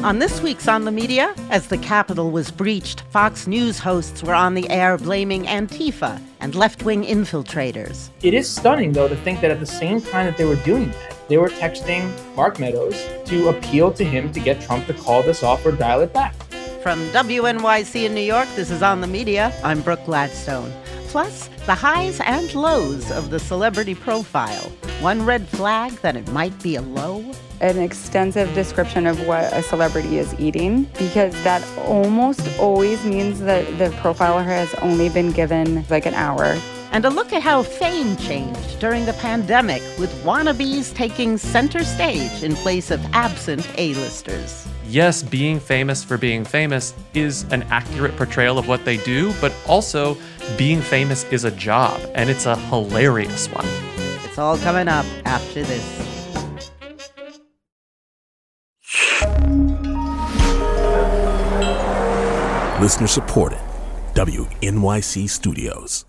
On this week's On the Media, as the Capitol was breached, Fox News hosts were on the air blaming Antifa and left-wing infiltrators. It is stunning, though, to think that at the same time that they were doing that, they were texting Mark Meadows to appeal to him to get Trump to call this off or dial it back. From WNYC in New York, this is On the Media. I'm Brooke Gladstone. Plus, the highs and lows of the celebrity profile. One red flag that it might be a low. An extensive description of what a celebrity is eating, because that almost always means that the profiler has only been given like an hour. And a look at how fame changed during the pandemic, with wannabes taking center stage in place of absent A-listers. Yes, being famous for being famous is an accurate portrayal of what they do, but also being famous is a job, and it's a hilarious one. It's all coming up after this. Listener supported, WNYC Studios.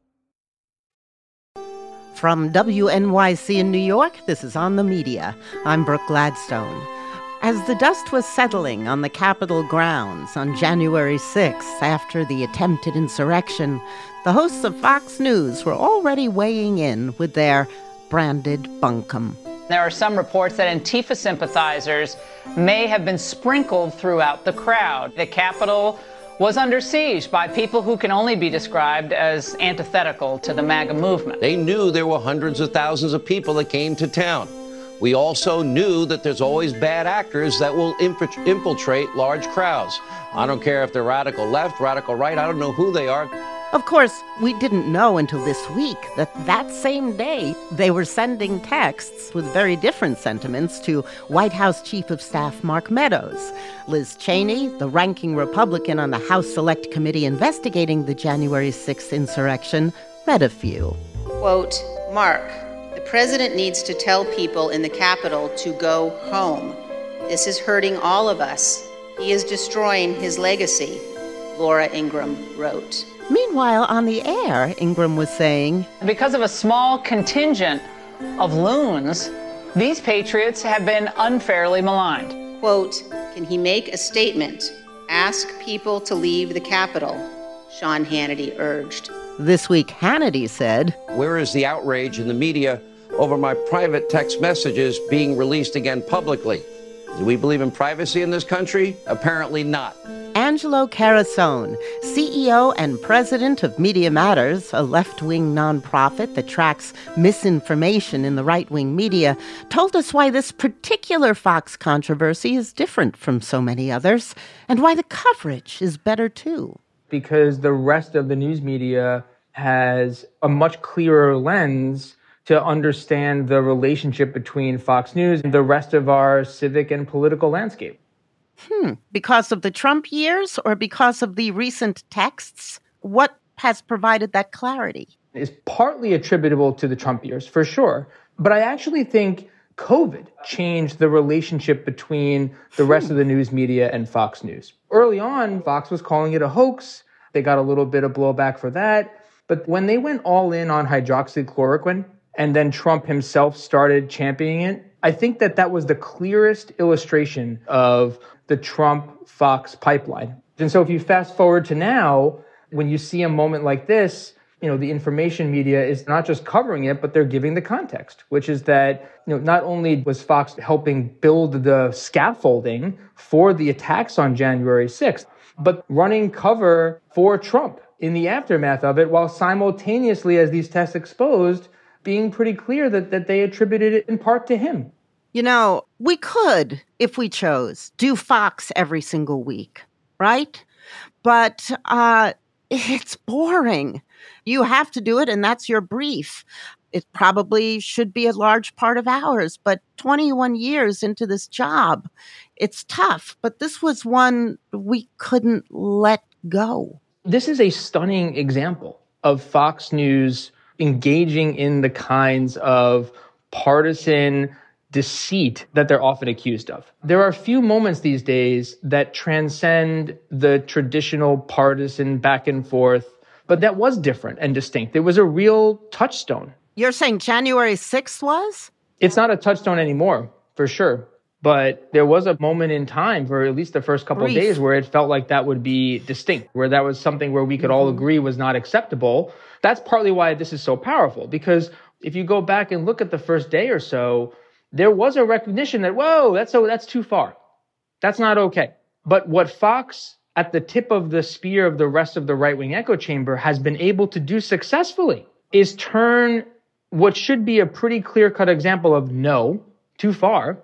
From WNYC in New York, this is On the Media. I'm Brooke Gladstone. As the dust was settling on the Capitol grounds on January 6th after the attempted insurrection, the hosts of Fox News were already weighing in with their branded bunkum. There are some reports that Antifa sympathizers may have been sprinkled throughout the crowd. The Capitol was under siege by people who can only be described as antithetical to the MAGA movement. They knew there were hundreds of thousands of people that came to town. We also knew that there's always bad actors that will infiltrate large crowds. I don't care if they're radical left, radical right, I don't know who they are. Of course, we didn't know until this week that same day they were sending texts with very different sentiments to White House Chief of Staff Mark Meadows. Liz Cheney, the ranking Republican on the House Select Committee investigating the January 6th insurrection, read a few. Quote, Mark, the president needs to tell people in the Capitol to go home. This is hurting all of us. He is destroying his legacy, Laura Ingraham wrote. Meanwhile, on the air, Ingraham was saying, because of a small contingent of loons, these patriots have been unfairly maligned. Quote, can he make a statement? Ask people to leave the Capitol, Sean Hannity urged. This week, Hannity said, where is the outrage in the media over my private text messages being released again publicly? Do we believe in privacy in this country? Apparently not. Angelo Carasone, CEO and president of Media Matters, a left-wing nonprofit that tracks misinformation in the right-wing media, told us why this particular Fox controversy is different from so many others, and why the coverage is better too. Because the rest of the news media has a much clearer lens to understand the relationship between Fox News and the rest of our civic and political landscape. Because of the Trump years or because of the recent texts? What has provided that clarity? It's partly attributable to the Trump years, for sure. But I actually think COVID changed the relationship between the rest of the news media and Fox News. Early on, Fox was calling it a hoax. They got a little bit of blowback for that. But when they went all in on hydroxychloroquine, and then Trump himself started championing it, I think that was the clearest illustration of the Trump-Fox pipeline. And so if you fast forward to now, when you see a moment like this, the information media is not just covering it, but they're giving the context, which is that, not only was Fox helping build the scaffolding for the attacks on January 6th, but running cover for Trump in the aftermath of it, while simultaneously, as these tests exposed, being pretty clear that they attributed it in part to him. We could, if we chose, do Fox every single week, right? But it's boring. You have to do it, and that's your brief. It probably should be a large part of ours, but 21 years into this job, it's tough. But this was one we couldn't let go. This is a stunning example of Fox News engaging in the kinds of partisan deceit that they're often accused of. There are few moments these days that transcend the traditional partisan back and forth, but that was different and distinct. It was a real touchstone. You're saying January 6th was? It's not a touchstone anymore, for sure. But there was a moment in time for at least the first couple of days where it felt like that would be distinct, where that was something where we could all agree was not acceptable. That's partly why this is so powerful, because if you go back and look at the first day or so, there was a recognition that, whoa, that's too far. That's not okay. But what Fox, at the tip of the spear of the rest of the right-wing echo chamber, has been able to do successfully is turn what should be a pretty clear-cut example of no, too far,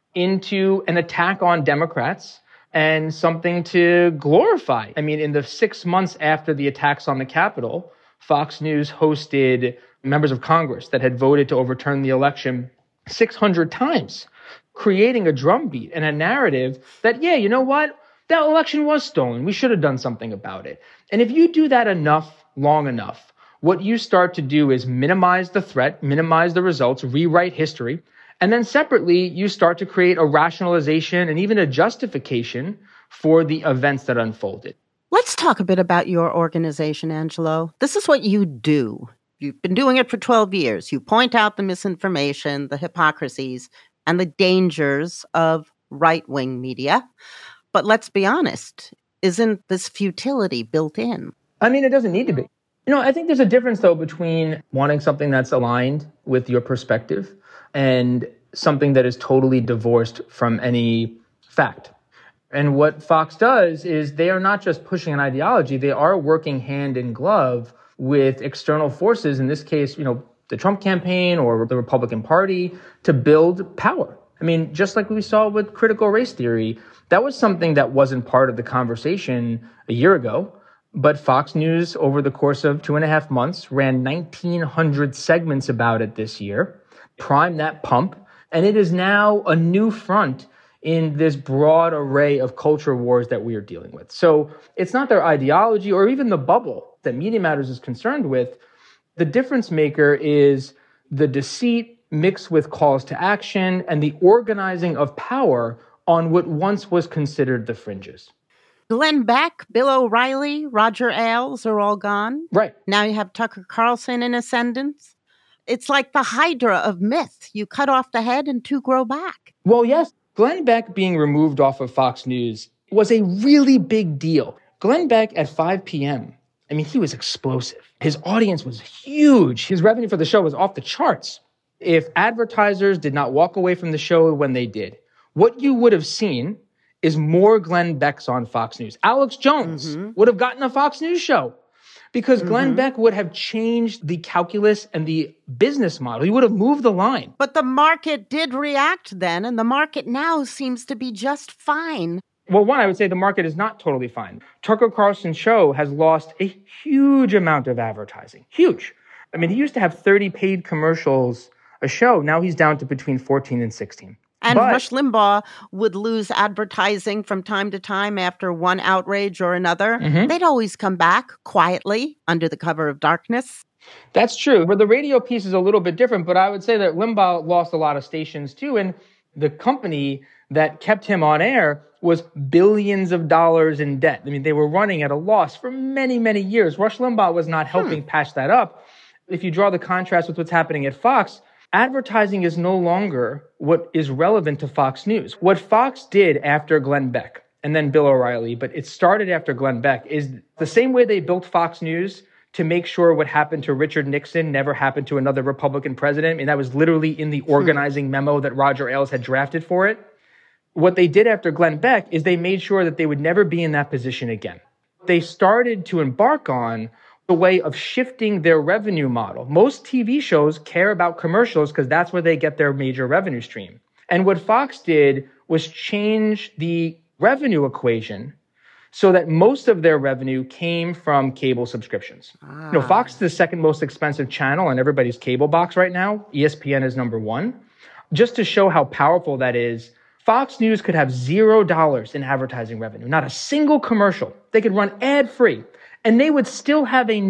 into an attack on Democrats and something to glorify. I mean, in the 6 months after the attacks on the Capitol, Fox News hosted members of Congress that had voted to overturn the election 600 times, creating a drumbeat and a narrative that, yeah, you know what? That election was stolen. We should have done something about it. And if you do that enough, long enough, what you start to do is minimize the threat, minimize the results, rewrite history. And then separately, you start to create a rationalization and even a justification for the events that unfolded. Let's talk a bit about your organization, Angelo. This is what you do. You've been doing it for 12 years. You point out the misinformation, the hypocrisies, and the dangers of right-wing media. But let's be honest, isn't this futility built in? I mean, it doesn't need to be. I think there's a difference, though, between wanting something that's aligned with your perspective and something that is totally divorced from any fact. And what Fox does is they are not just pushing an ideology, they are working hand in glove with external forces, in this case, the Trump campaign or the Republican Party, to build power. I mean, just like we saw with critical race theory, that was something that wasn't part of the conversation a year ago. But Fox News, over the course of 2.5 months, ran 1,900 segments about it this year, primed that pump, and it is now a new front in this broad array of culture wars that we are dealing with. So it's not their ideology or even the bubble that Media Matters is concerned with. The difference maker is the deceit mixed with calls to action and the organizing of power on what once was considered the fringes. Glenn Beck, Bill O'Reilly, Roger Ailes are all gone. Right. Now you have Tucker Carlson in ascendance. It's like the hydra of myth. You cut off the head and two grow back. Well, yes. Glenn Beck being removed off of Fox News was a really big deal. Glenn Beck at 5 p.m., I mean, he was explosive. His audience was huge. His revenue for the show was off the charts. If advertisers did not walk away from the show when they did, what you would have seen is more Glenn Becks on Fox News. Alex Jones would have gotten a Fox News show because Glenn Beck would have changed the calculus and the business model. He would have moved the line. But the market did react then, and the market now seems to be just fine. Well, one, I would say the market is not totally fine. Tucker Carlson's show has lost a huge amount of advertising. Huge. I mean, he used to have 30 paid commercials a show. Now he's down to between 14 and 16. And Rush Limbaugh would lose advertising from time to time after one outrage or another. They'd always come back quietly under the cover of darkness. That's true. But the radio piece is a little bit different. But I would say that Limbaugh lost a lot of stations too. And the company that kept him on air was billions of dollars in debt. I mean, they were running at a loss for many, many years. Rush Limbaugh was not helping patch that up. If you draw the contrast with what's happening at Fox, advertising is no longer what is relevant to Fox News. What Fox did after Glenn Beck and then Bill O'Reilly, but it started after Glenn Beck, is the same way they built Fox News to make sure what happened to Richard Nixon never happened to another Republican president. I mean, that was literally in the organizing memo that Roger Ailes had drafted for it. What they did after Glenn Beck is they made sure that they would never be in that position again. They started to embark on a way of shifting their revenue model. Most TV shows care about commercials because that's where they get their major revenue stream. And what Fox did was change the revenue equation so that most of their revenue came from cable subscriptions. Fox is the second most expensive channel on everybody's cable box right now. ESPN is number one. Just to show how powerful that is, Fox News could have $0 in advertising revenue, not a single commercial. They could run ad-free, and they would still have a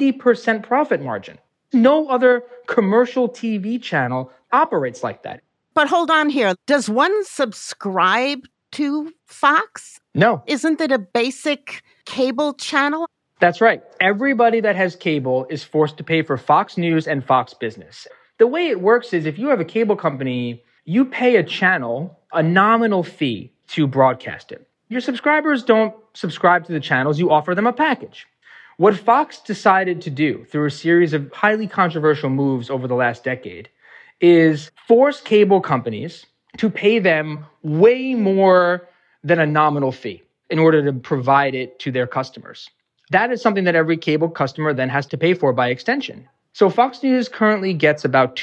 90% profit margin. No other commercial TV channel operates like that. But hold on here. Does one subscribe to Fox? No. Isn't it a basic cable channel? That's right. Everybody that has cable is forced to pay for Fox News and Fox Business. The way it works is if you have a cable company You pay a channel a nominal fee to broadcast it. Your subscribers don't subscribe to the channels, you offer them a package. What Fox decided to do through a series of highly controversial moves over the last decade is force cable companies to pay them way more than a nominal fee in order to provide it to their customers. That is something that every cable customer then has to pay for by extension. So Fox News currently gets about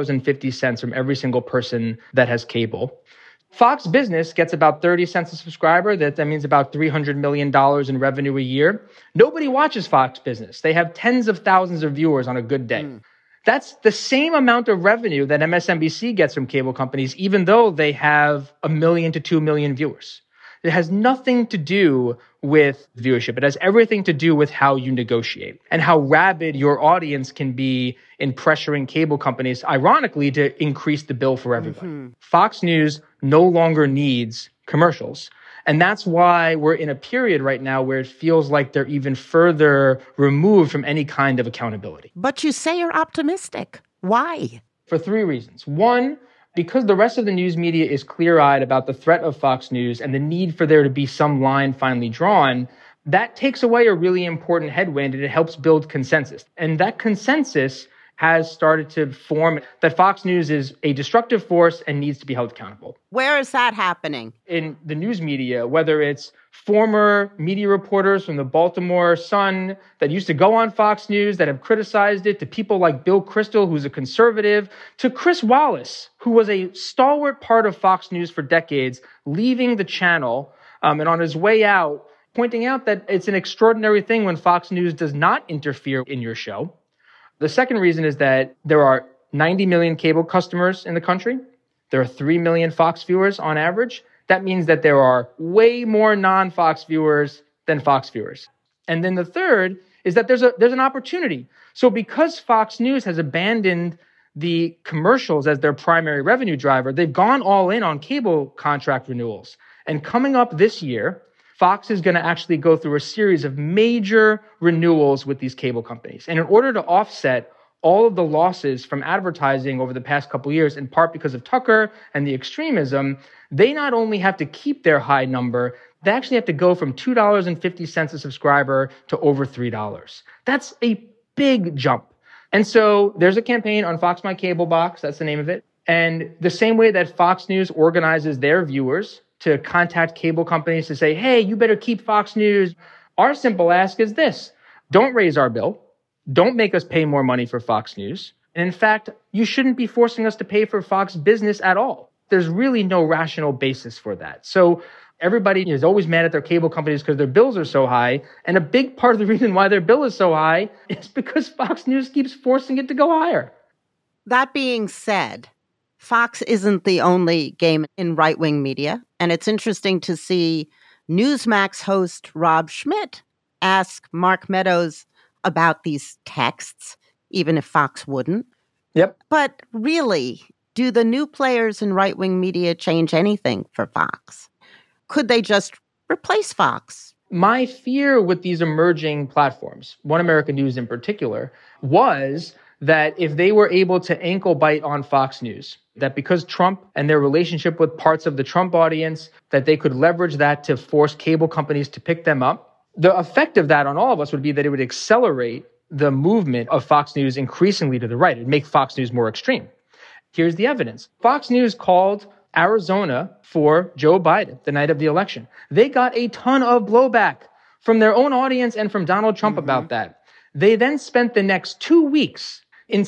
$2.50 from every single person that has cable. Fox Business gets about 30 cents a subscriber. That means about $300 million in revenue a year. Nobody watches Fox Business. They have tens of thousands of viewers on a good day. That's the same amount of revenue that MSNBC gets from cable companies, even though they have 1 million to 2 million viewers. It has nothing to do with viewership. It has everything to do with how you negotiate and how rabid your audience can be in pressuring cable companies, ironically, to increase the bill for everybody. Fox News no longer needs commercials. And that's why we're in a period right now where it feels like they're even further removed from any kind of accountability. But you say you're optimistic. Why? For 3 reasons. One, because the rest of the news media is clear-eyed about the threat of Fox News and the need for there to be some line finally drawn, that takes away a really important headwind and it helps build consensus. And that consensus has started to form that Fox News is a destructive force and needs to be held accountable. Where is that happening? In the news media, whether it's former media reporters from the Baltimore Sun that used to go on Fox News that have criticized it, to people like Bill Kristol, who's a conservative, to Chris Wallace, who was a stalwart part of Fox News for decades, leaving the channel and on his way out, pointing out that it's an extraordinary thing when Fox News does not interfere in your show. The second reason is that there are 90 million cable customers in the country. There are 3 million Fox viewers on average. That means that there are way more non-Fox viewers than Fox viewers. And then the third is that there's an opportunity. So because Fox News has abandoned the commercials as their primary revenue driver, they've gone all in on cable contract renewals. And coming up this year, Fox is going to actually go through a series of major renewals with these cable companies. And in order to offset all of the losses from advertising over the past couple of years, in part because of Tucker and the extremism, they not only have to keep their high number, they actually have to go from $2.50 a subscriber to over $3. That's a big jump. And so there's a campaign on Fox My Cable Box, that's the name of it. And the same way that Fox News organizes their viewers to contact cable companies to say, hey, you better keep Fox News. Our simple ask is this: don't raise our bill. Don't make us pay more money for Fox News. And in fact, you shouldn't be forcing us to pay for Fox Business at all. There's really no rational basis for that. So everybody is always mad at their cable companies because their bills are so high. And a big part of the reason why their bill is so high is because Fox News keeps forcing it to go higher. That being said, Fox isn't the only game in right-wing media. And it's interesting to see Newsmax host Rob Schmitt ask Mark Meadows about these texts, even if Fox wouldn't. Yep. But really, do the new players in right-wing media change anything for Fox? Could they just replace Fox? My fear with these emerging platforms, One American News in particular, was that if they were able to ankle bite on Fox News, that because Trump and their relationship with parts of the Trump audience, that they could leverage that to force cable companies to pick them up. The effect of that on all of us would be that it would accelerate the movement of Fox News increasingly to the right. It would make Fox News more extreme. Here's the evidence. Fox News called Arizona for Joe Biden the night of the election. They got a ton of blowback from their own audience and from Donald Trump about that. They then spent the next 2 weeks in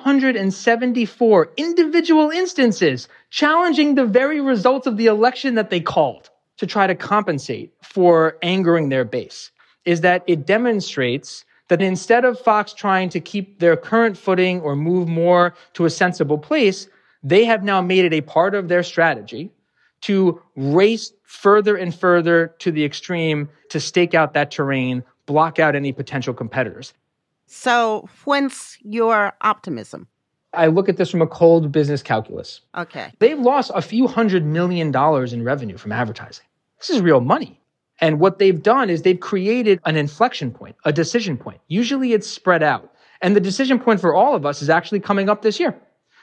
774 individual instances challenging the very results of the election that they called to try to compensate for angering their base. Is that it demonstrates that instead of Fox trying to keep their current footing or move more to a sensible place, they have now made it a part of their strategy to race further and further to the extreme to stake out that terrain, block out any potential competitors. So whence your optimism? I look at this from a cold business calculus. Okay. They've lost a few $100 million in revenue from advertising. This is real money. And what they've done is they've created an inflection point, a decision point. Usually it's spread out. And the decision point for all of us is actually coming up this year.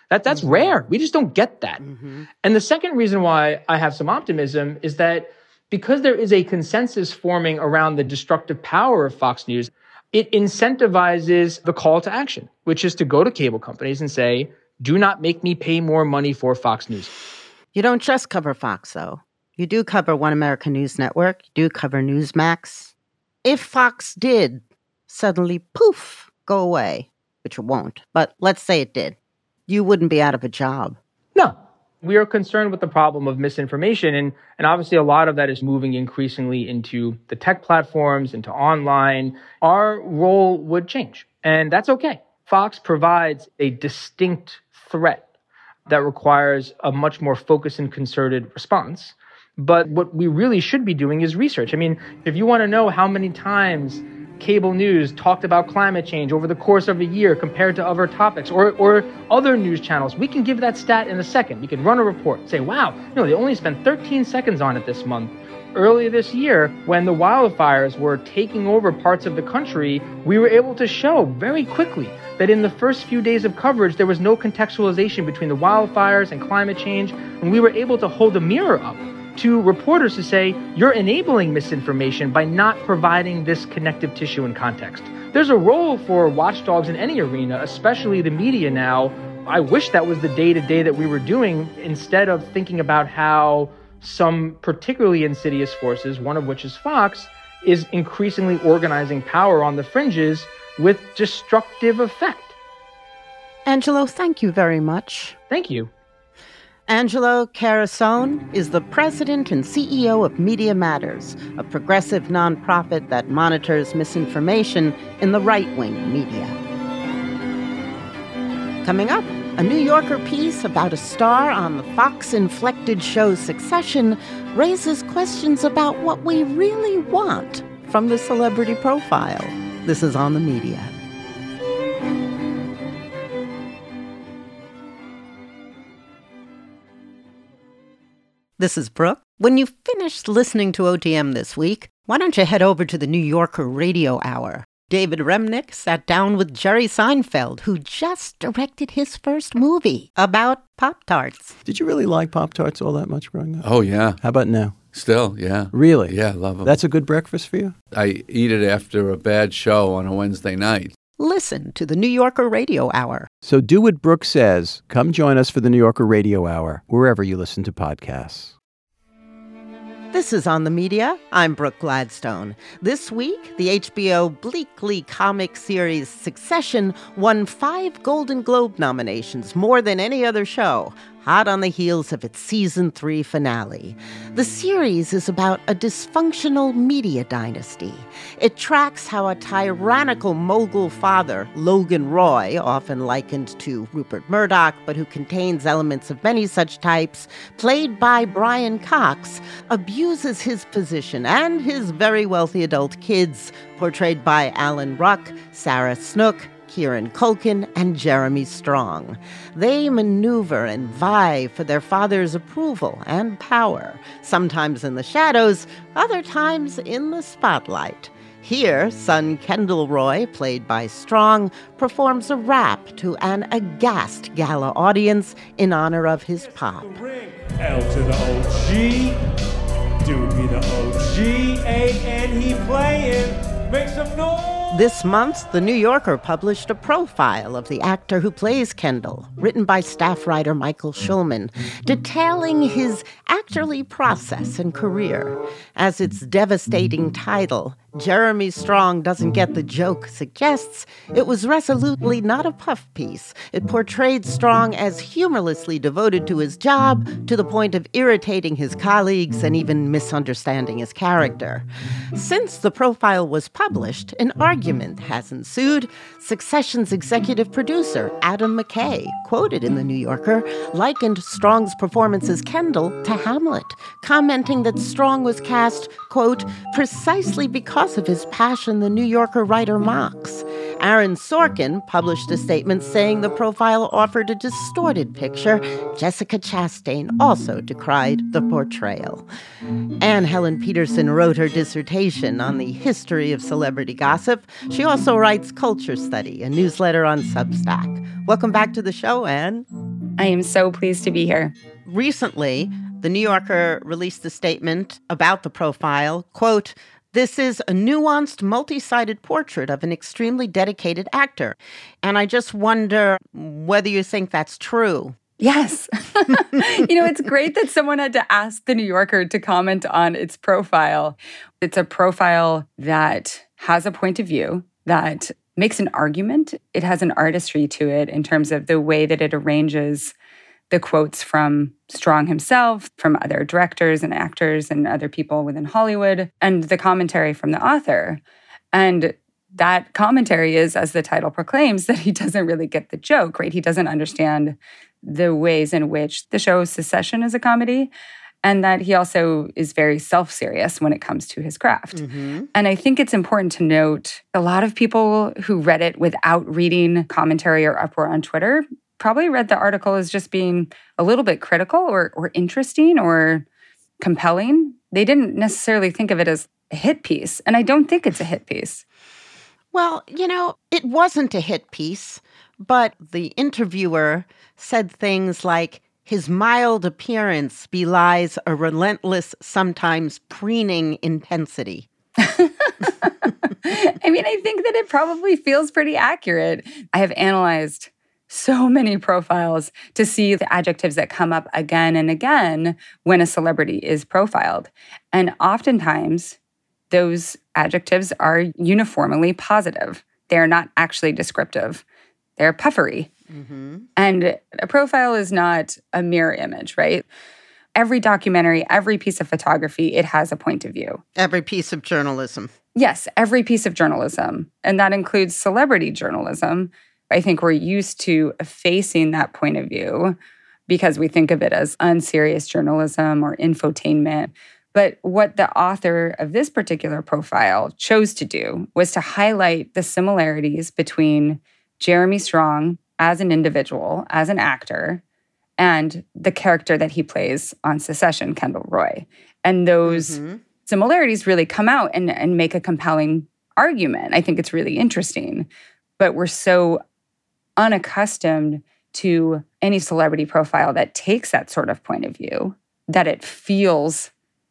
That's rare. We just don't get that. And the second reason why I have some optimism is that because there is a consensus forming around the destructive power of Fox News, it incentivizes the call to action, which is to go to cable companies and say, do not make me pay more money for Fox News. You don't just cover Fox, though. You do cover One American News Network. You do cover Newsmax. If Fox did suddenly, poof, go away, which it won't, but let's say it did, you wouldn't be out of a job. No. We are concerned with the problem of misinformation, and obviously a lot of that is moving increasingly into the tech platforms, into online. Our role would change, and that's okay. Fox provides a distinct threat that requires a much more focused and concerted response. But what we really should be doing is research. I mean, if you want to know how many times cable news talked about climate change over the course of a year compared to other topics or other news channels, we can give that stat in a second. We can run a report, say, wow, they only spent 13 seconds on it this month. Earlier this year, when the wildfires were taking over parts of the country, we were able to show very quickly that in the first few days of coverage, there was no contextualization between the wildfires and climate change, and we were able to hold a mirror up to reporters to say, you're enabling misinformation by not providing this connective tissue and context. There's a role for watchdogs in any arena, especially the media now. I wish that was the day-to-day that we were doing instead of thinking about how some particularly insidious forces, one of which is Fox, is increasingly organizing power on the fringes with destructive effect. Angelo, thank you very much. Thank you. Angelo Carusone is the president and CEO of Media Matters, a progressive nonprofit that monitors misinformation in the right-wing media. Coming up, a New Yorker piece about a star on the Fox-inflected show Succession raises questions about what we really want from the celebrity profile. This is On the Media. This is Brooke. When you've finished listening to OTM this week, why don't you head over to the New Yorker Radio Hour? David Remnick sat down with Jerry Seinfeld, who just directed his first movie about Pop-Tarts. Did you really like Pop-Tarts all that much growing up? Oh, yeah. How about now? Still, yeah. Really? Yeah, I love them. That's a good breakfast for you? I eat it after a bad show on a Wednesday night. Listen to the New Yorker Radio Hour. So do what Brooke says. Come join us for the New Yorker Radio Hour, wherever you listen to podcasts. This is On the Media. I'm Brooke Gladstone. This week, the HBO bleakly comic series Succession won 5 Golden Globe nominations, more than any other show, hot on the heels of its season 3 finale. The series is about a dysfunctional media dynasty. It tracks how a tyrannical mogul father, Logan Roy, often likened to Rupert Murdoch, but who contains elements of many such types, played by Brian Cox, abuses his position and his very wealthy adult kids, portrayed by Alan Ruck, Sarah Snook, Kieran Culkin, and Jeremy Strong. They maneuver and vie for their father's approval and power, sometimes in the shadows, other times in the spotlight. Here, son Kendall Roy, played by Strong, performs a rap to an aghast gala audience in honor of his pop. L to the OG, dude be the OG, and he playing, make some noise. This month, The New Yorker published a profile of the actor who plays Kendall, written by staff writer Michael Schulman, detailing his actorly process and career. As its devastating title, Jeremy Strong Doesn't Get the Joke suggests, it was resolutely not a puff piece. It portrayed Strong as humorlessly devoted to his job, to the point of irritating his colleagues and even misunderstanding his character. Since the profile was published, an argument has ensued. Succession's executive producer, Adam McKay, quoted in The New Yorker, likened Strong's performance as Kendall to Hamlet, commenting that Strong was cast, quote, precisely because of his passion the New Yorker writer mocks. Aaron Sorkin published a statement saying the profile offered a distorted picture. Jessica Chastain also decried the portrayal. Anne Helen Peterson wrote her dissertation on the history of celebrity gossip. She also writes Culture Study, a newsletter on Substack. Welcome back to the show, Anne. I am so pleased to be here. Recently, The New Yorker released a statement about the profile, quote, "This is a nuanced, multi-sided portrait of an extremely dedicated actor." And I just wonder whether you think that's true. Yes. It's great that someone had to ask The New Yorker to comment on its profile. It's a profile that has a point of view, that makes an argument. It has an artistry to it in terms of the way that it arranges the quotes from Strong himself, from other directors and actors and other people within Hollywood, and the commentary from the author. And that commentary is, as the title proclaims, that he doesn't really get the joke, right? He doesn't understand the ways in which the show Succession is a comedy, and that he also is very self-serious when it comes to his craft. Mm-hmm. And I think it's important to note a lot of people who read it without reading commentary or uproar on Twitter probably read the article as just being a little bit critical or interesting or compelling. They didn't necessarily think of it as a hit piece, and I don't think it's a hit piece. Well, it wasn't a hit piece, but the interviewer said things like, his mild appearance belies a relentless, sometimes preening intensity. I think that it probably feels pretty accurate. I have analyzed so many profiles to see the adjectives that come up again and again when a celebrity is profiled. And oftentimes, those adjectives are uniformly positive. They're not actually descriptive. They're puffery. Mm-hmm. And a profile is not a mirror image, right? Every documentary, every piece of photography, it has a point of view. Every piece of journalism. Yes, every piece of journalism. And that includes celebrity journalism. I think we're used to effacing that point of view because we think of it as unserious journalism or infotainment. But what the author of this particular profile chose to do was to highlight the similarities between Jeremy Strong as an individual, as an actor, and the character that he plays on Succession, Kendall Roy. And those similarities really come out and make a compelling argument. I think it's really interesting. But we're so unaccustomed to any celebrity profile that takes that sort of point of view that it feels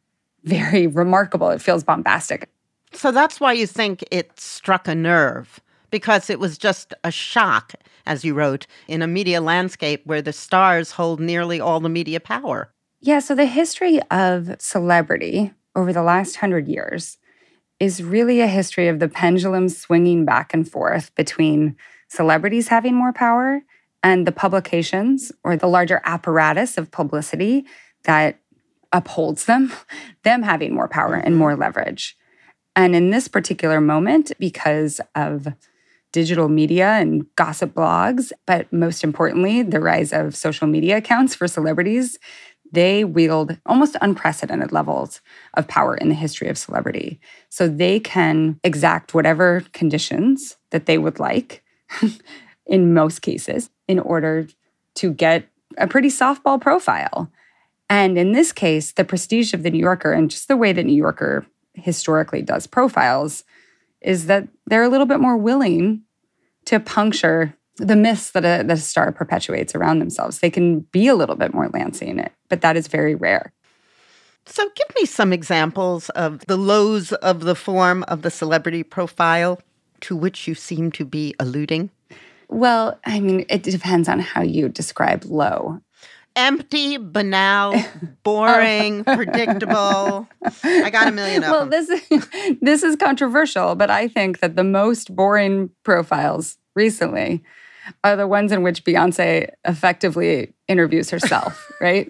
very remarkable. It feels bombastic. So that's why you think it struck a nerve, because it was just a shock, as you wrote, in a media landscape where the stars hold nearly all the media power. Yeah, so the history of celebrity over the last 100 years is really a history of the pendulum swinging back and forth between celebrities having more power and the publications or the larger apparatus of publicity that upholds them having more power and more leverage. And in this particular moment, because of digital media and gossip blogs, but most importantly, the rise of social media accounts for celebrities, they wield almost unprecedented levels of power in the history of celebrity. So they can exact whatever conditions that they would like, in most cases, in order to get a pretty softball profile. And in this case, the prestige of The New Yorker and just the way that New Yorker historically does profiles is that they're a little bit more willing to puncture the myths that a star perpetuates around themselves. They can be a little bit more Lansing, but that is very rare. So give me some examples of the lows of the form of the celebrity profile to which you seem to be alluding. Well, it depends on how you describe low. Empty, banal, boring, predictable. I got a million of them. Well, this is controversial, but I think that the most boring profiles recently are the ones in which Beyoncé effectively interviews herself, right?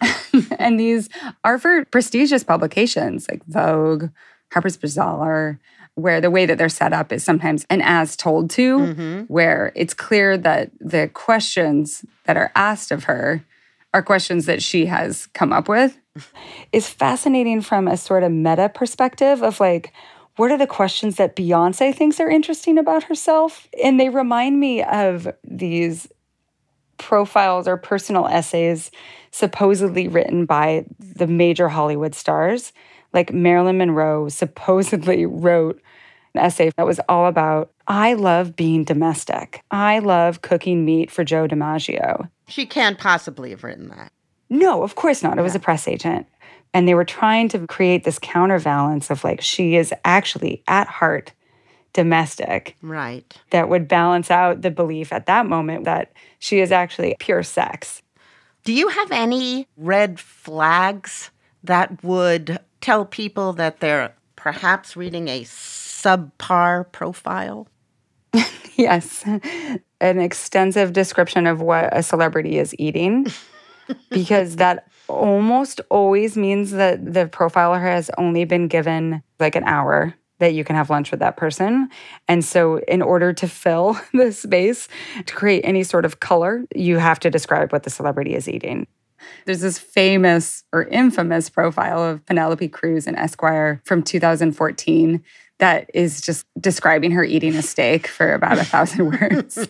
And these are for prestigious publications like Vogue, Harper's Bazaar, where the way that they're set up is sometimes an as told to, where it's clear that the questions that are asked of her are questions that she has come up with, is fascinating from a sort of meta perspective of what are the questions that Beyoncé thinks are interesting about herself? And they remind me of these profiles or personal essays supposedly written by the major Hollywood stars. Like Marilyn Monroe supposedly wrote essay that was all about, I love being domestic. I love cooking meat for Joe DiMaggio. She can't possibly have written that. No, of course not. It was a press agent. And they were trying to create this counterbalance of like, she is actually at heart domestic. Right. That would balance out the belief at that moment that she is actually pure sex. Do you have any red flags that would tell people that they're perhaps reading a subpar profile? Yes. An extensive description of what a celebrity is eating, because that almost always means that the profiler has only been given like an hour that you can have lunch with that person. And so in order to fill the space, to create any sort of color, you have to describe what the celebrity is eating. There's this famous or infamous profile of Penelope Cruz in Esquire from 2014 that is just describing her eating a steak for about 1,000 words.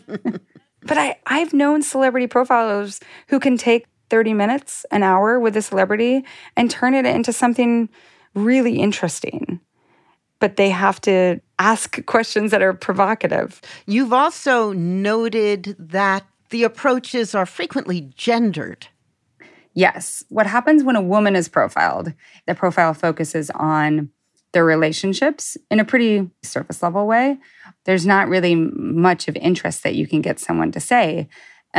But I've known celebrity profilers who can take 30 minutes, an hour with a celebrity and turn it into something really interesting. But they have to ask questions that are provocative. You've also noted that the approaches are frequently gendered. Yes. What happens when a woman is profiled? The profile focuses on their relationships in a pretty surface level way. There's not really much of interest that you can get someone to say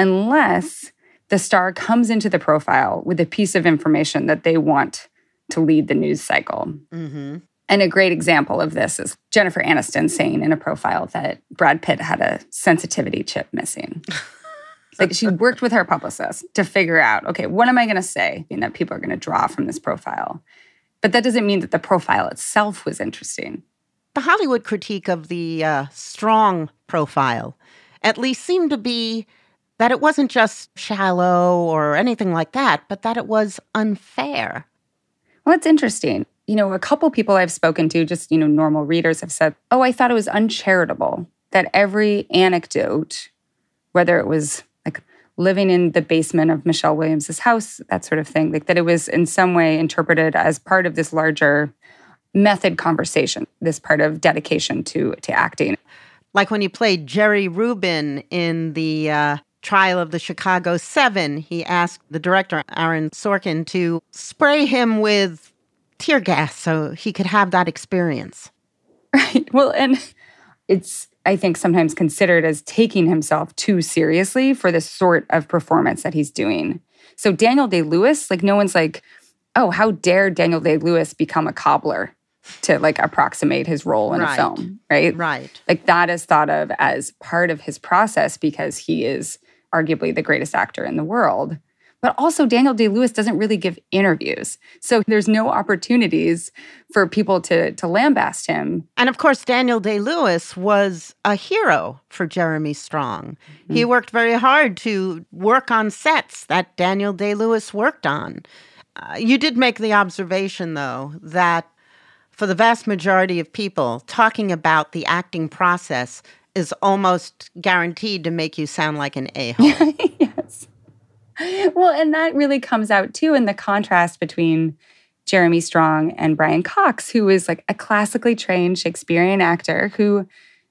unless the star comes into the profile with a piece of information that they want to lead the news cycle. Mm-hmm. And a great example of this is Jennifer Aniston saying in a profile that Brad Pitt had a sensitivity chip missing. Like she worked with her publicist to figure out, okay, what am I going to say that people are going to draw from this profile? But that doesn't mean that the profile itself was interesting. The Hollywood critique of the Strong profile at least seemed to be that it wasn't just shallow or anything like that, but that it was unfair. Well, it's interesting. You know, a couple people I've spoken to, just, normal readers have said, oh, I thought it was uncharitable that every anecdote, whether it was like living in the basement of Michelle Williams' house, that sort of thing, like that it was in some way interpreted as part of this larger method conversation, this part of dedication to acting. Like when you played Jerry Rubin in the trial of the Chicago 7, he asked the director, Aaron Sorkin, to spray him with tear gas so he could have that experience. Right. Well, and it's, I think, sometimes considered as taking himself too seriously for the sort of performance that he's doing. So Daniel Day-Lewis, like no one's like, oh, how dare Daniel Day-Lewis become a cobbler to like approximate his role in a film, right? Right. Like that is thought of as part of his process because he is arguably the greatest actor in the world. But also Daniel Day-Lewis doesn't really give interviews. So there's no opportunities for people to lambast him. And of course, Daniel Day-Lewis was a hero for Jeremy Strong. Mm-hmm. He worked very hard to work on sets that Daniel Day-Lewis worked on. You did make the observation, though, that for the vast majority of people, talking about the acting process is almost guaranteed to make you sound like an a-hole. Yes. Well, and that really comes out, too, in the contrast between Jeremy Strong and Brian Cox, who is like a classically trained Shakespearean actor who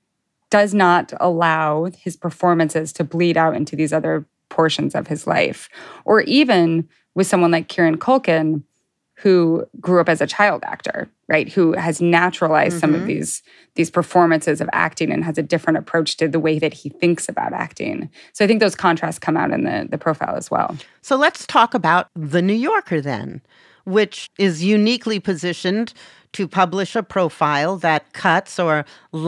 does not allow his performances to bleed out into these other portions of his life. Or even with someone like Kieran Culkin, who grew up as a child actor, right? Who has naturalized some of these performances of acting and has a different approach to the way that he thinks about acting. So I think those contrasts come out in the profile as well. So let's talk about The New Yorker then, which is uniquely positioned to publish a profile that cuts or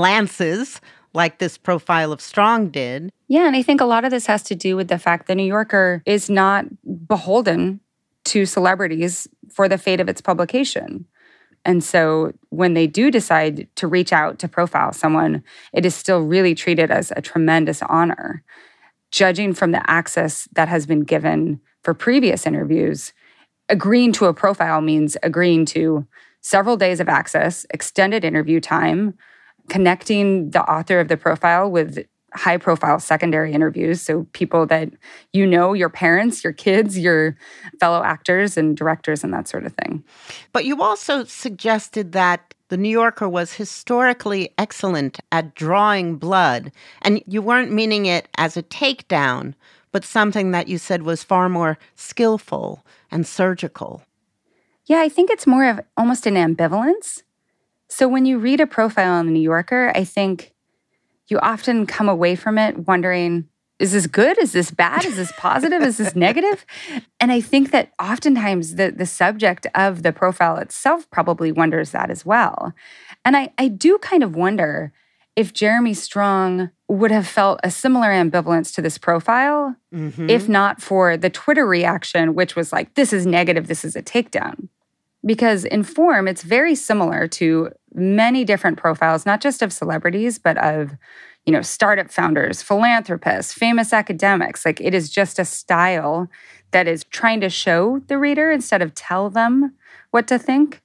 lances like this profile of Strong did. Yeah, and I think a lot of this has to do with the fact The New Yorker is not beholden to celebrities for the fate of its publication. And so when they do decide to reach out to profile someone, it is still really treated as a tremendous honor. Judging from the access that has been given for previous interviews, agreeing to a profile means agreeing to several days of access, extended interview time, connecting the author of the profile with high-profile secondary interviews, so people that your parents, your kids, your fellow actors and directors and that sort of thing. But you also suggested that The New Yorker was historically excellent at drawing blood, and you weren't meaning it as a takedown, but something that you said was far more skillful and surgical. Yeah, I think it's more of almost an ambivalence. So when you read a profile on the New Yorker, I think you often come away from it wondering, is this good? Is this bad? Is this positive? Is this negative? And I think that oftentimes the subject of the profile itself probably wonders that as well. And I do kind of wonder if Jeremy Strong would have felt a similar ambivalence to this profile, if not for the Twitter reaction, which was like, this is negative, this is a takedown. Because in form, it's very similar to many different profiles, not just of celebrities, but of startup founders, philanthropists, famous academics. Like, it is just a style that is trying to show the reader instead of tell them what to think.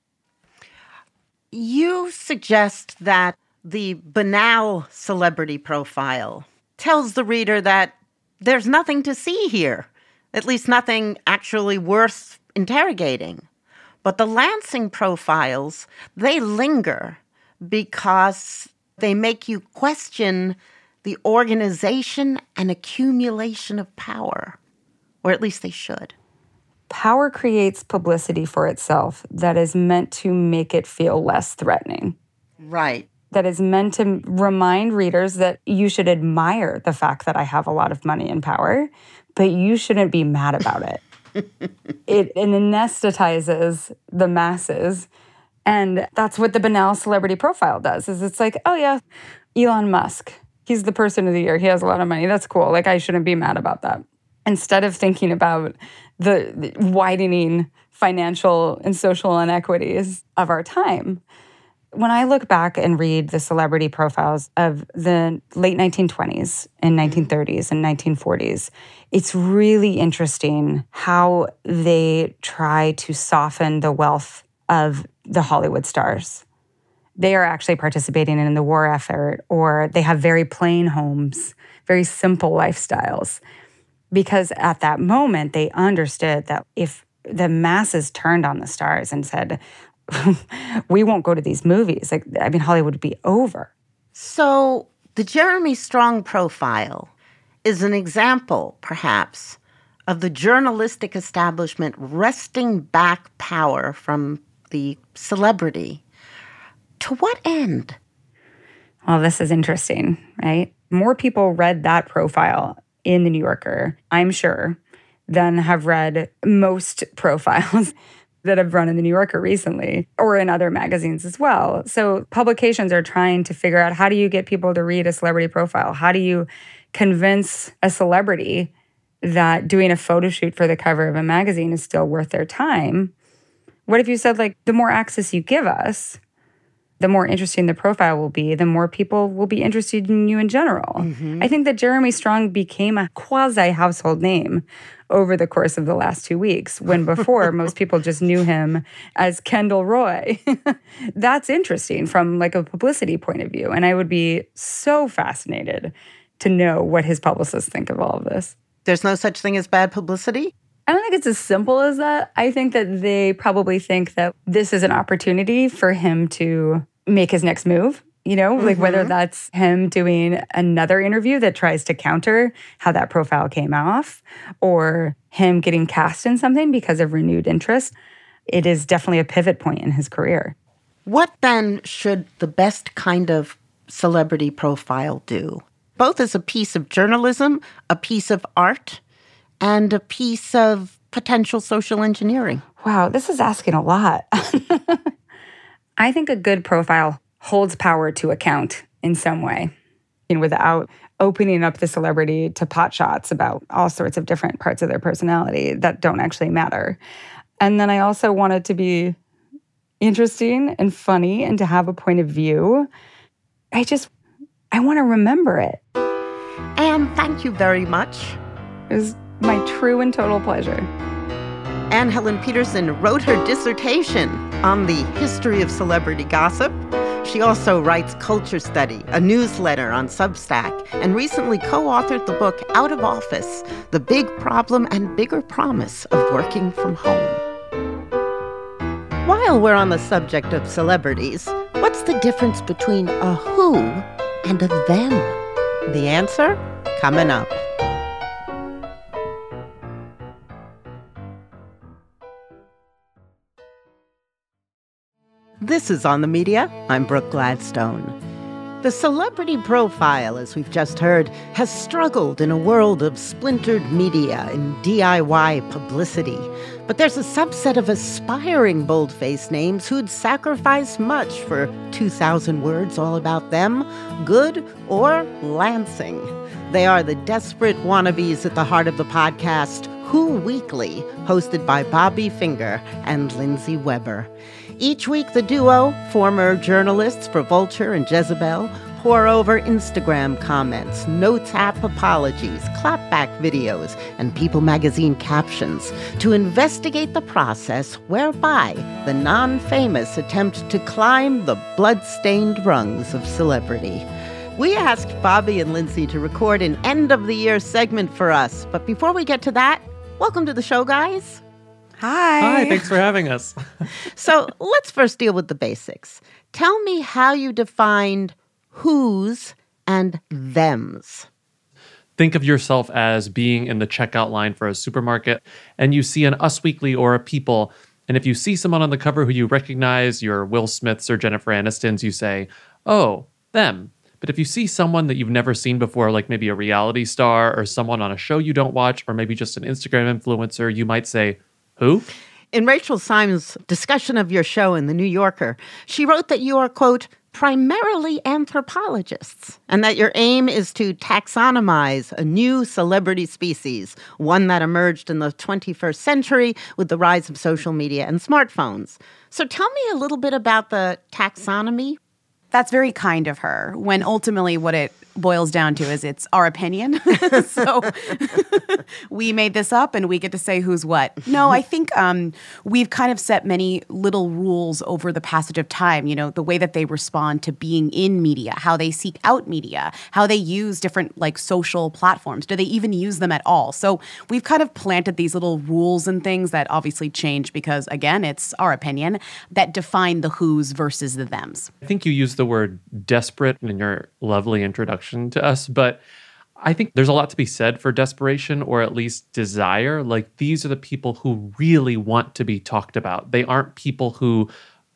You suggest that the banal celebrity profile tells the reader that there's nothing to see here, at least nothing actually worth interrogating. But the Lansing profiles, they linger because they make you question the organization and accumulation of power, or at least they should. Power creates publicity for itself that is meant to make it feel less threatening. Right. That is meant to remind readers that you should admire the fact that I have a lot of money and power, but you shouldn't be mad about it. It anesthetizes the masses. And that's what the banal celebrity profile does, is it's like, oh yeah, Elon Musk, he's the person of the year. He has a lot of money. That's cool. Like, I shouldn't be mad about that. Instead of thinking about the widening financial and social inequities of our time. When I look back and read the celebrity profiles of the late 1920s and 1930s and 1940s, it's really interesting how they try to soften the wealth of the Hollywood stars. They are actually participating in the war effort, or they have very plain homes, very simple lifestyles. Because at that moment, they understood that if the masses turned on the stars and said, we won't go to these movies, Hollywood would be over. So the Jeremy Strong profile is an example, perhaps, of the journalistic establishment wresting back power from the celebrity. To what end? Well, this is interesting, right? More people read that profile in the New Yorker, I'm sure, than have read most profiles that have run in the New Yorker recently, or in other magazines as well. So publications are trying to figure out, how do you get people to read a celebrity profile? How do you convince a celebrity that doing a photo shoot for the cover of a magazine is still worth their time? What if you said, the more access you give us, the more interesting the profile will be, the more people will be interested in you in general. I think that Jeremy Strong became a quasi-household name over the course of the last 2 weeks, when before most people just knew him as Kendall Roy. That's interesting from a publicity point of view. And I would be so fascinated to know what his publicists think of all of this. There's no such thing as bad publicity? I don't think it's as simple as that. I think that they probably think that this is an opportunity for him to make his next move, whether that's him doing another interview that tries to counter how that profile came off, or him getting cast in something because of renewed interest. It is definitely a pivot point in his career. What then should the best kind of celebrity profile do? Both as a piece of journalism, a piece of art, and a piece of potential social engineering. Wow, this is asking a lot. I think a good profile holds power to account in some way, without opening up the celebrity to potshots about all sorts of different parts of their personality that don't actually matter. And then I also want it to be interesting and funny and to have a point of view. I want to remember it. Anne, thank you very much. It was my true and total pleasure. Anne Helen Petersen wrote her dissertation on the history of celebrity gossip. She also writes Culture Study, a newsletter on Substack, and recently co-authored the book Out of Office, The Big Problem and Bigger Promise of Working from Home. While we're on the subject of celebrities, What's the difference between a who and a them? The answer coming up. This is On the Media. I'm Brooke Gladstone. The celebrity profile, as we've just heard, has struggled in a world of splintered media and DIY publicity. But there's a subset of aspiring boldface names who'd sacrifice much for 2,000 words all about them, good or Lansing. They are the desperate wannabes at the heart of the podcast, Who Weekly, hosted by Bobby Finger and Lindsay Weber. Each week, the duo, former journalists for Vulture and Jezebel, pour over Instagram comments, notes-app apologies, clapback videos, and People magazine captions to investigate the process whereby the non-famous attempt to climb the blood-stained rungs of celebrity. We asked Bobby and Lindsay to record an end-of-the-year segment for us. But before we get to that, welcome to the show, guys. Hi. Hi, thanks for having us. So let's first deal with the basics. Tell me how you defined who's and them's. Think of yourself as being in the checkout line for a supermarket, and you see an Us Weekly or a People, and if you see someone on the cover who you recognize, your Will Smiths or Jennifer Anistons, you say, oh, them. But if you see someone that you've never seen before, like maybe a reality star or someone on a show you don't watch, or maybe just an Instagram influencer, you might say, who? In Rachel Syme's discussion of your show in The New Yorker, she wrote that you are, quote, primarily anthropologists, and that your aim is to taxonomize a new celebrity species, one that emerged in the 21st century with the rise of social media and smartphones. So tell me a little bit about the taxonomy. That's very kind of her, when ultimately what it boils down to is it's our opinion. So we made this up and we get to say who's what. No, I think we've kind of set many little rules over the passage of time, you know, the way that they respond to being in media, how they seek out media, how they use different like social platforms. Do they even use them at all? So we've kind of planted these little rules and things that obviously change because, again, it's our opinion that define the who's versus the thems. I think you used the word desperate in your lovely introduction to us, but I think there's a lot to be said for desperation or at least desire. Like, these are the people who really want to be talked about. They aren't people who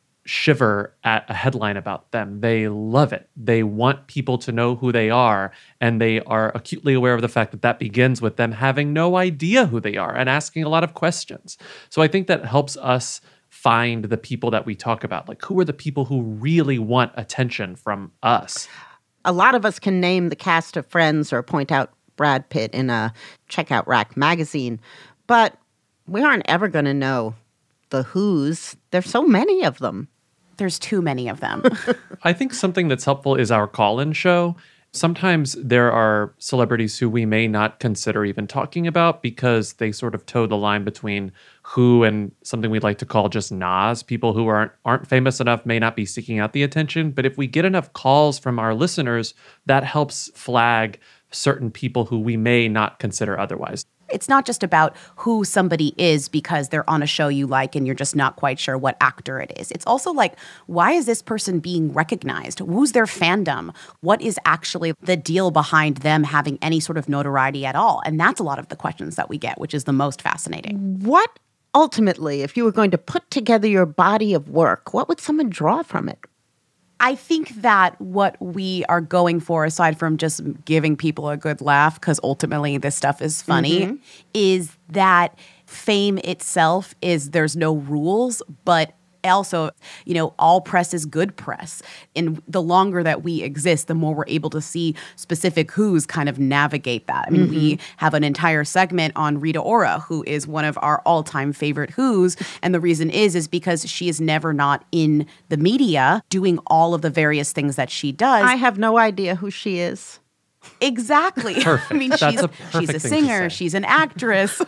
shiver at a headline about them. They love it. They want people to know who they are, and they are acutely aware of the fact that that begins with them having no idea who they are and asking a lot of questions. So I think that helps us find the people that we talk about. Like, who are the people who really want attention from us? A lot of us can name the cast of Friends or point out Brad Pitt in a Checkout Rack magazine, but we aren't ever going to know the who's. There's so many of them. There's too many of them. I think something that's helpful is our call-in show. Sometimes there are celebrities who we may not consider even talking about because they sort of toe the line between who and something we'd like to call just Nas. People who aren't famous enough may not be seeking out the attention, but if we get enough calls from our listeners, that helps flag certain people who we may not consider otherwise. It's not just about who somebody is because they're on a show you like and you're just not quite sure what actor it is. It's also like, why is this person being recognized? Who's their fandom? What is actually the deal behind them having any sort of notoriety at all? And that's a lot of the questions that we get, which is the most fascinating. What ultimately, if you were going to put together your body of work, what would someone draw from it? I think that what we are going for, aside from just giving people a good laugh, because ultimately this stuff is funny, is that fame itself is there's no rules, but also, you know, all press is good press. And the longer that we exist, the more we're able to see specific who's kind of navigate that. I mean, we have an entire segment on Rita Ora, who is one of our all-time favorite who's. And the reason is because she is never not in the media doing all of the various things that she does. I have no idea who she is. Exactly. Perfect. I mean, she's a singer. She's an actress.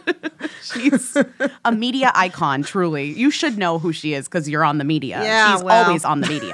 She's a media icon, truly. You should know who she is because you're on the media. Yeah, she's always on the media.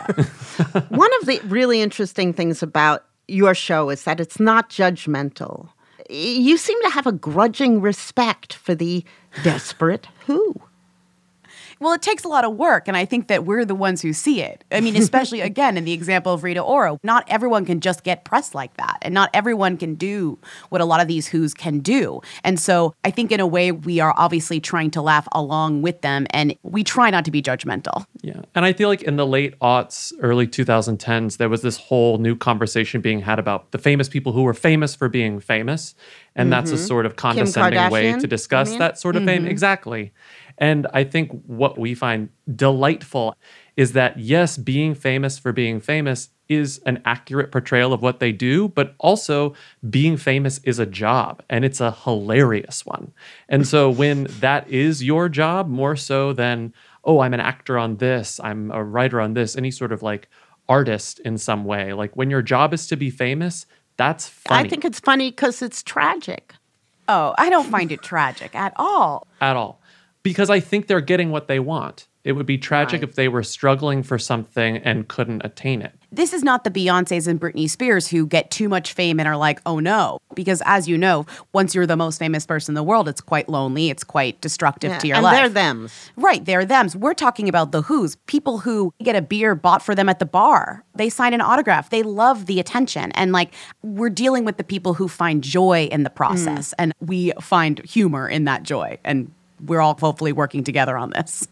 One of the really interesting things about your show is that it's not judgmental. You seem to have a grudging respect for the desperate who. Well, it takes a lot of work, and I think that we're the ones who see it. I mean, especially, again, in the example of Rita Ora, not everyone can just get press like that, and not everyone can do what a lot of these Whos can do. And so I think in a way we are obviously trying to laugh along with them, and we try not to be judgmental. Yeah. And I feel like in the late aughts, early 2010s, there was this whole new conversation being had about the famous people who were famous for being famous. And that's a sort of condescending way to discuss that sort of fame. Exactly. And I think what we find delightful is that, yes, being famous for being famous is an accurate portrayal of what they do, but also being famous is a job, and it's a hilarious one. And so when that is your job, more so than, oh, I'm an actor on this, I'm a writer on this, any sort of like artist in some way, like when your job is to be famous, that's funny. I think it's funny because it's tragic. Oh, I don't find it tragic at all. At all. Because I think they're getting what they want. It would be tragic if they were struggling for something and couldn't attain it. This is not the Beyoncés and Britney Spears who get too much fame and are like, oh no. Because as you know, once you're the most famous person in the world, it's quite lonely. It's quite destructive to your life. And they're thems. Right, they're thems. We're talking about the Whos, people who get a beer bought for them at the bar. They sign an autograph. They love the attention. And like, we're dealing with the people who find joy in the process. And we find humor in that joy. And we're all hopefully working together on this.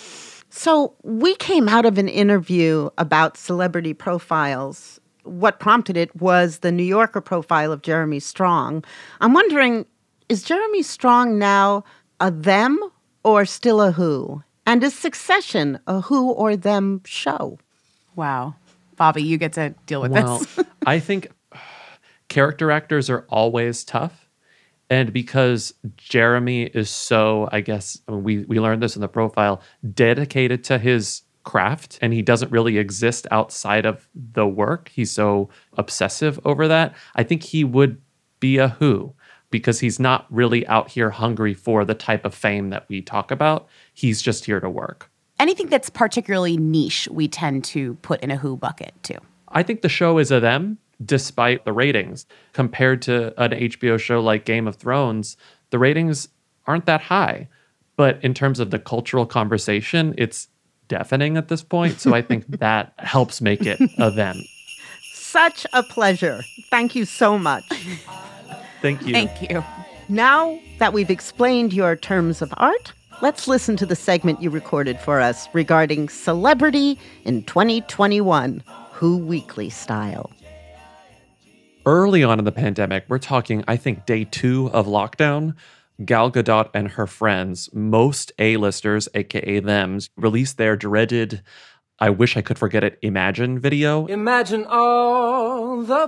So we came out of an interview about celebrity profiles. What prompted it was the New Yorker profile of Jeremy Strong. I'm wondering, is Jeremy Strong now a them or still a who? And is Succession a who or them show? Wow. Bobby, you get to deal with this. I think character actors are always tough. And because Jeremy is so, I guess, we learned this in the profile, dedicated to his craft, and he doesn't really exist outside of the work. He's so obsessive over that. I think he would be a who, because he's not really out here hungry for the type of fame that we talk about. He's just here to work. Anything that's particularly niche, we tend to put in a who bucket, too. I think the show is a them. Despite the ratings, compared to an HBO show like Game of Thrones, the ratings aren't that high. But in terms of the cultural conversation, it's deafening at this point. So I think that helps make it a them. Such a pleasure. Thank you so much. Thank you. Thank you. Now that we've explained your terms of art, let's listen to the segment you recorded for us regarding celebrity in 2021, Who Weekly style. Early on in the pandemic, we're talking, I think, day 2 of lockdown, Gal Gadot and her friends, most A-listers, aka thems, released their dreaded, I wish I could forget it, Imagine video. Imagine all the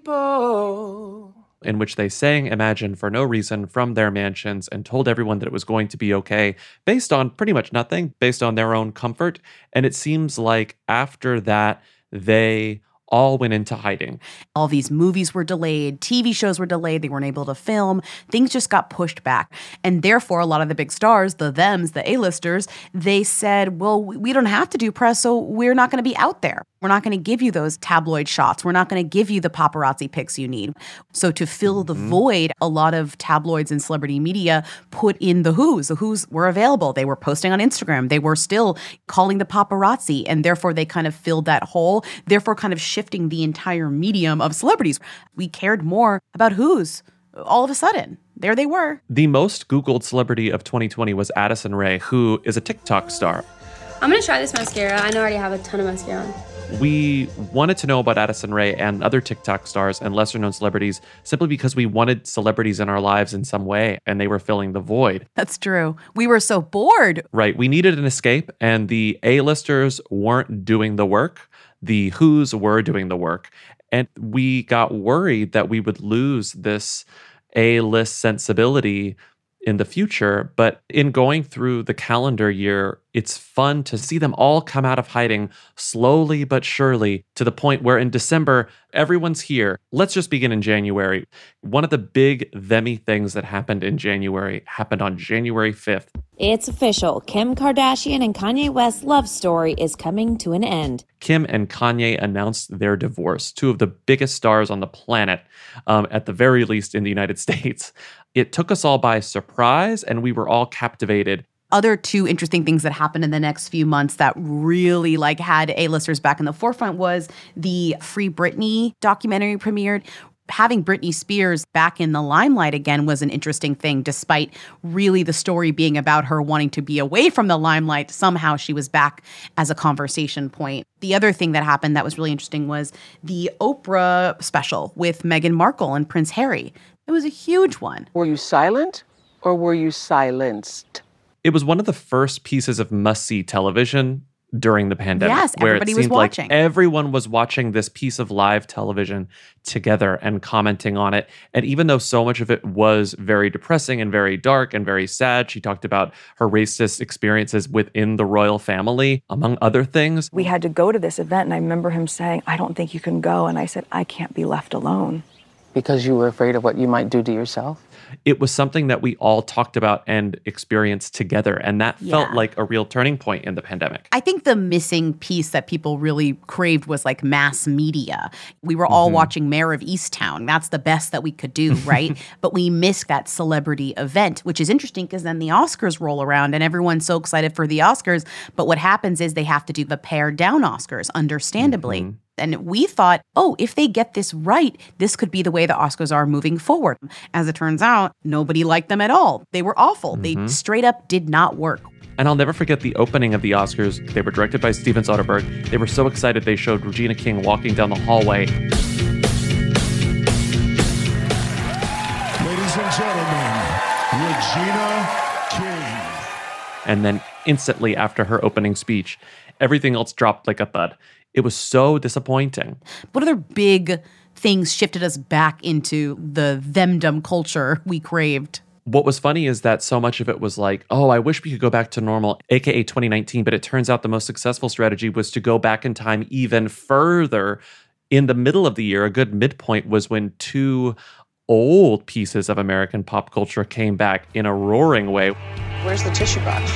people. In which they sang Imagine for no reason from their mansions and told everyone that it was going to be okay, based on pretty much nothing, based on their own comfort. And it seems like after that, they all went into hiding. All these movies were delayed, TV shows were delayed, they weren't able to film, things just got pushed back. And therefore, a lot of the big stars, the thems, the A-listers, they said, well, we don't have to do press, so we're not going to be out there. We're not going to give you those tabloid shots. We're not going to give you the paparazzi pics you need. So to fill the void, a lot of tabloids and celebrity media put in the Whos. The Whos were available. They were posting on Instagram. They were still calling the paparazzi. And therefore, they kind of filled that hole, therefore kind of shifting the entire medium of celebrities. We cared more about Whos all of a sudden. There they were. The most Googled celebrity of 2020 was Addison Rae, who is a TikTok star. I'm going to try this mascara. I know I already have a ton of mascara on. We wanted to know about Addison Rae and other TikTok stars and lesser-known celebrities simply because we wanted celebrities in our lives in some way, and they were filling the void. That's true. We were so bored. Right. We needed an escape, and the A-listers weren't doing the work. The Whos were doing the work. And we got worried that we would lose this A-list sensibility in the future. But in going through the calendar year, it's fun to see them all come out of hiding slowly but surely to the point where in December, everyone's here. Let's just begin in January. One of the big themy things that happened in January happened on January 5th. It's official. Kim Kardashian and Kanye West's love story is coming to an end. Kim and Kanye announced their divorce, two of the biggest stars on the planet, at the very least in the United States. It took us all by surprise, and we were all captivated. Other two interesting things that happened in the next few months that really like had A-listers back in the forefront was the Free Britney documentary premiered. Having Britney Spears back in the limelight again was an interesting thing, despite really the story being about her wanting to be away from the limelight. Somehow she was back as a conversation point. The other thing that happened that was really interesting was the Oprah special with Meghan Markle and Prince Harry. It was a huge one. Were you silent or were you silenced? It was one of the first pieces of must-see television during the pandemic. Yes, where everybody it was seemed watching. like everyone was watching this piece of live television together and commenting on it. And even though so much of it was very depressing and very dark and very sad, she talked about her racist experiences within the royal family, among other things. We had to go to this event, and I remember him saying, "I don't think you can go." And I said, "I can't be left alone." Because you were afraid of what you might do to yourself? It was something that we all talked about and experienced together. And that felt like a real turning point in the pandemic. I think the missing piece that people really craved was like mass media. We were all watching Mayor of Easttown. That's the best that we could do, right? But we missed that celebrity event, which is interesting because then the Oscars roll around and everyone's so excited for the Oscars. But what happens is they have to do the pared down Oscars, understandably. And we thought, oh, if they get this right, this could be the way the Oscars are moving forward. As it turns out, nobody liked them at all. They were awful. They straight up did not work. And I'll never forget the opening of the Oscars. They were directed by Steven Soderbergh. They were so excited they showed Regina King walking down the hallway. Ladies and gentlemen, Regina King. And then instantly after her opening speech, everything else dropped like a thud. It was so disappointing. What other big things shifted us back into the themdom culture we craved? What was funny is that so much of it was like, oh, I wish we could go back to normal, aka 2019. But it turns out the most successful strategy was to go back in time even further. In the middle of the year, a good midpoint was when two old pieces of American pop culture came back in a roaring way. Where's the tissue box?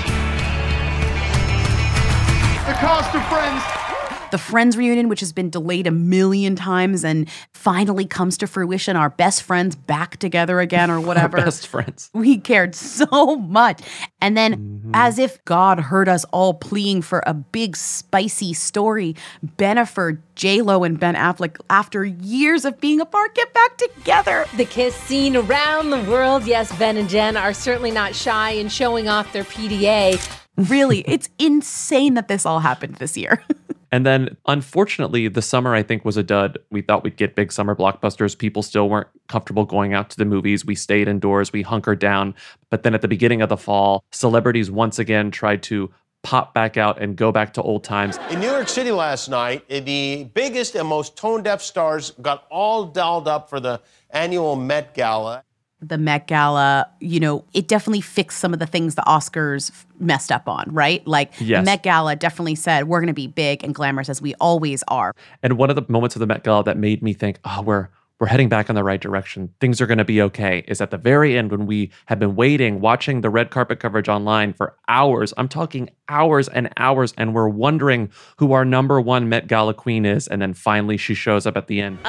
The cast of Friends. The Friends reunion, which has been delayed 1 million times and finally comes to fruition. Our best friends back together again or whatever. Our best friends. We cared so much. And then as if God heard us all pleading for a big spicy story, Bennifer, J-Lo, and Ben Affleck, after years of being apart, get back together. The kiss scene around the world. Yes, Ben and Jen are certainly not shy in showing off their PDA. Really, it's insane that this all happened this year. And then, unfortunately, the summer, I think, was a dud. We thought we'd get big summer blockbusters. People still weren't comfortable going out to the movies. We stayed indoors. We hunkered down. But then at the beginning of the fall, celebrities once again tried to pop back out and go back to old times. In New York City last night, the biggest and most tone-deaf stars got all dolled up for the annual Met Gala. The Met Gala, you know, it definitely fixed some of the things the Oscars messed up on, right? Like, yes. The Met Gala definitely said, we're going to be big and glamorous as we always are. And one of the moments of the Met Gala that made me think, oh, we're heading back in the right direction. Things are going to be okay. Is at the very end when we had been waiting, watching the red carpet coverage online for hours. I'm talking hours and hours. And we're wondering who our number one Met Gala queen is. And then finally she shows up at the end.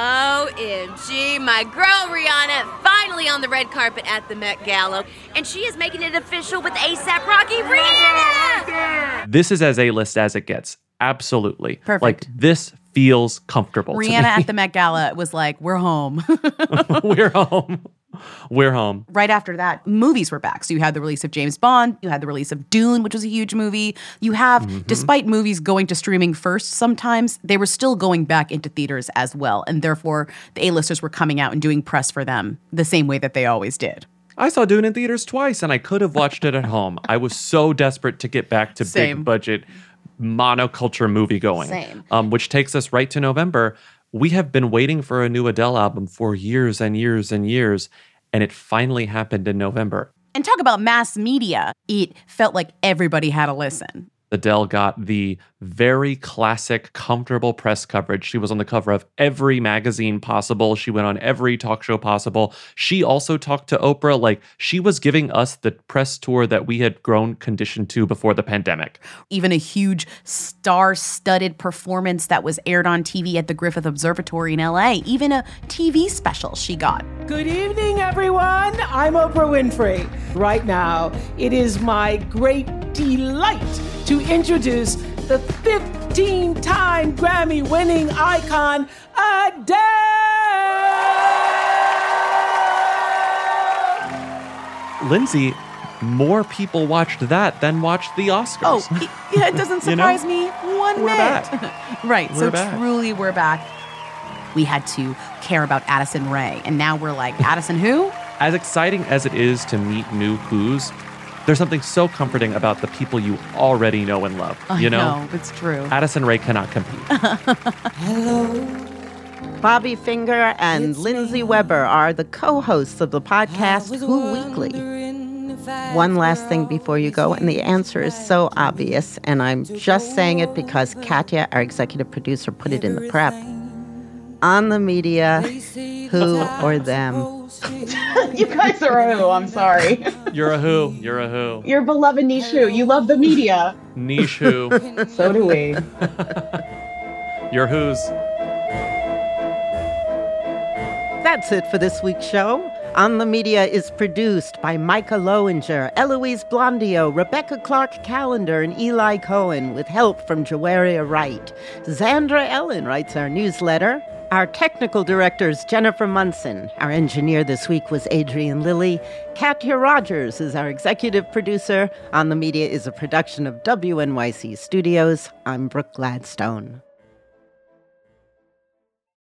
OMG, my girl Rihanna finally on the red carpet at the Met Gala. And she is making it official with A$AP Rocky. Rihanna! This is as A-list as it gets. Absolutely. Perfect. Like, this feels comfortable Rihanna to me. at the Met Gala was like, we're home. We're home. We're home. Right after that, movies were back. So you had the release of James Bond. You had the release of Dune, which was a huge movie. You have, despite movies going to streaming first sometimes, they were still going back into theaters as well. And therefore, the A-listers were coming out and doing press for them the same way that they always did. I saw Dune in theaters twice, and I could have watched it at home. I was so desperate to get back to big budget monoculture movie going. Same. Which takes us right to November. We have been waiting for a new Adele album for years and years and years, and it finally happened in November. And talk about mass media. It felt like everybody had a listen. Adele got the very classic, comfortable press coverage. She was on the cover of every magazine possible. She went on every talk show possible. She also talked to Oprah. Like, she was giving us the press tour that we had grown conditioned to before the pandemic. Even a huge star-studded performance that was aired on TV at the Griffith Observatory in LA. Even a TV special she got. Good evening, everyone. I'm Oprah Winfrey. Right now, it is my great delight to introduce the 15-time Grammy-winning icon, Adele! Lindsay, more people watched that than watched the Oscars. Oh, yeah, it doesn't surprise me one We're bit. back. Right, We're so back. truly we're back. We had to care about Addison Rae, and now we're like, Addison who? As exciting as it is to meet new Who's, there's something so comforting about the people you already know and love. I You know? know, it's true. Addison Rae cannot compete. Bobby Finger and Lindsay Weber are the co-hosts of the podcast Who Weekly. One last thing before you go, and the answer is so obvious, and I'm just saying it because Katya, our executive producer, put it in the prep. On the media, who or them? You guys are a who, I'm sorry. You're a who. You're a who. You're beloved niche who. You love the media. Niche who. So do we. You're who's. That's it for this week's show. On the Media is produced by Micah Lowinger, Eloise Blondio, Rebecca Clark Callender, and Eli Cohen, with help from Joaria Wright. Zandra Ellen writes our newsletter. Our technical director is Jennifer Munson. Our engineer this week was Adrian Lilly. Katya Rogers is our executive producer. On the Media is a production of WNYC Studios. I'm Brooke Gladstone.